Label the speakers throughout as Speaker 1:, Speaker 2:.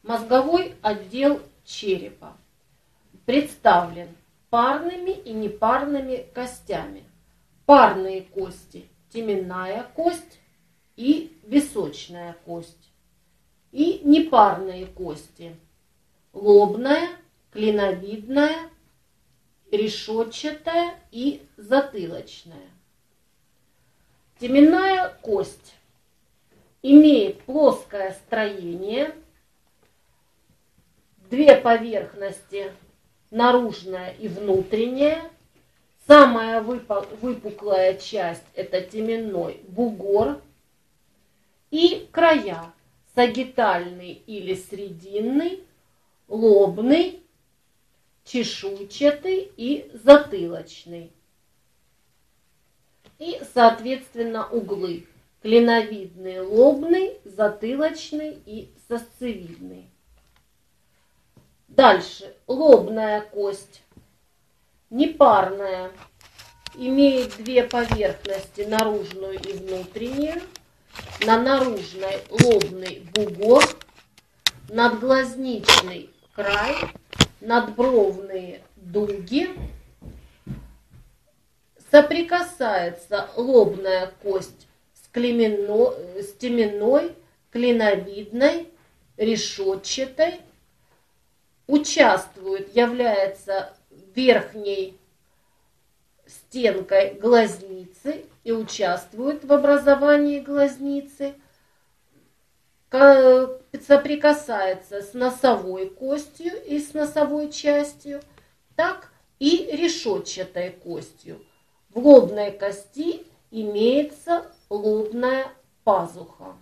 Speaker 1: Мозговой отдел черепа представлен парными и непарными костями. Парные кости – теменная кость и височная кость. И непарные кости – лобная, клиновидная, решетчатая и затылочная. Теменная кость имеет плоское строение, две поверхности, наружная и внутренняя. Самая выпуклая часть – это теменной бугор. И края – сагитальный или срединный, лобный, чешуйчатый и затылочный. И, соответственно, углы – клиновидный, лобный, затылочный и сосцевидный. Дальше. Лобная кость. Непарная. Имеет две поверхности, наружную и внутреннюю. На наружной лобный бугор, надглазничный край, надбровные дуги. Соприкасается лобная кость с теменной, клиновидной, решетчатой. Является верхней стенкой глазницы и участвует в образовании глазницы. Соприкасается с носовой костью и с носовой частью, так и решетчатой костью. В лобной кости имеется лобная пазуха.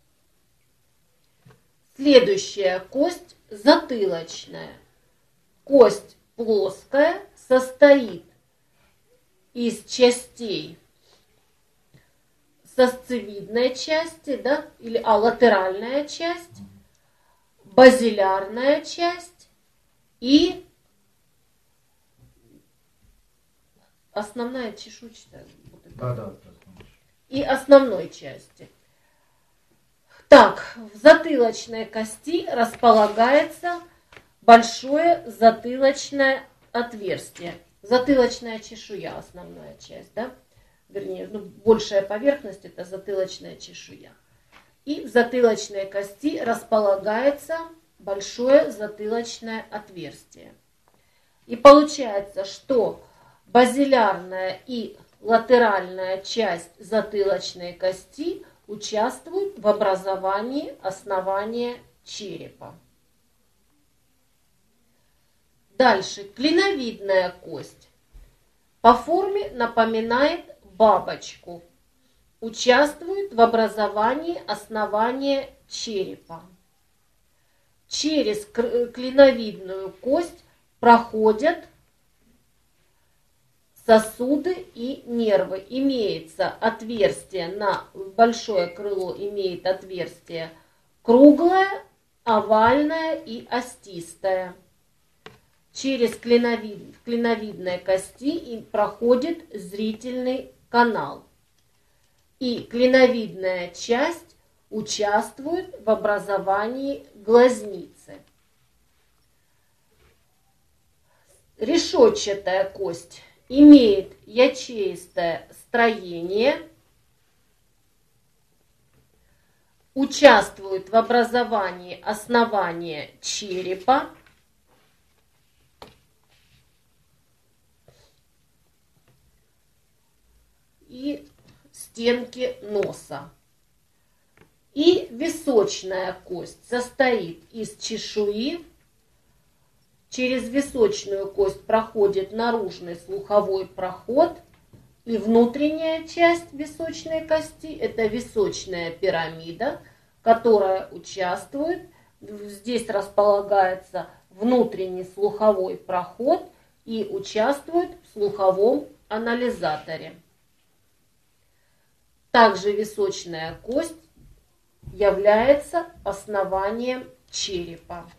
Speaker 1: Следующая кость – затылочная. Кость плоская, состоит из частей сосцевидной части, латеральная часть, базилярная часть и основная чешуйчатая. И основной части. Так, в затылочной кости располагается большое затылочное отверстие. Затылочная чешуя, основная часть, большая поверхность – это затылочная чешуя. И в затылочной кости располагается большое затылочное отверстие. И получается, что базилярная и латеральная часть затылочной кости участвуют в образовании основания черепа. Дальше. Клиновидная кость. По форме напоминает бабочку. Участвует в образовании основания черепа. Через клиновидную кость проходят сосуды и нервы. Имеется отверстие большое крыло имеет отверстие круглое, овальное и остистое. Через клиновидной кости проходит зрительный канал. И клиновидная часть участвует в образовании глазницы. Решетчатая кость имеет ячеистое строение, участвует в образовании основания черепа и стенки носа. И височная кость состоит из чешуи. Через височную кость проходит наружный слуховой проход. И внутренняя часть височной кости – это височная пирамида, которая участвует. Здесь располагается внутренний слуховой проход и участвует в слуховом анализаторе. Также височная кость является основанием черепа.